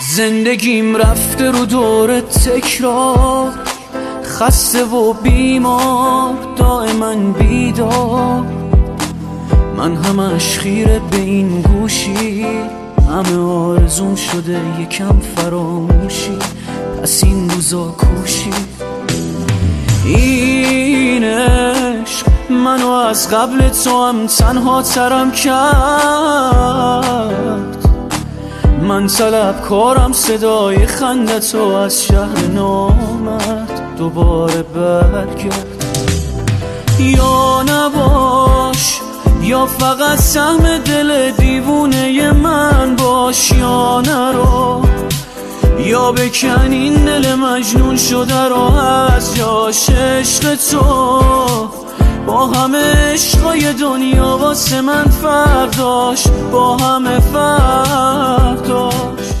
زندگیم رفته رو دور تکرار، خسته و بیمار دائما بیدار. من همش خیره به این گوشی، همه آرزوم شده یکم فراموشی. پس این روزا کوشی این عشق منو از قبل تو هم تنها ترم کرد. من طلبکارم صدای خندتو از شهر نامرد دوباره برگرد. یا نباش یا فقط سهم دل دیوونه من باش، یا نرو یا بکن این دل مجنون شده رو از جاش. عشق تو با همه عشقای دنیا واسه من فرداش، با همه فرداش.